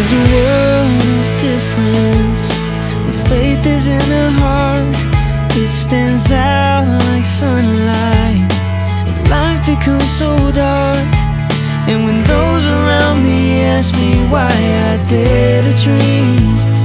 There's a world of difference when faith is in the heart. It stands out like sunlight and life becomes so dark. And when those around me ask me why I dare to dream,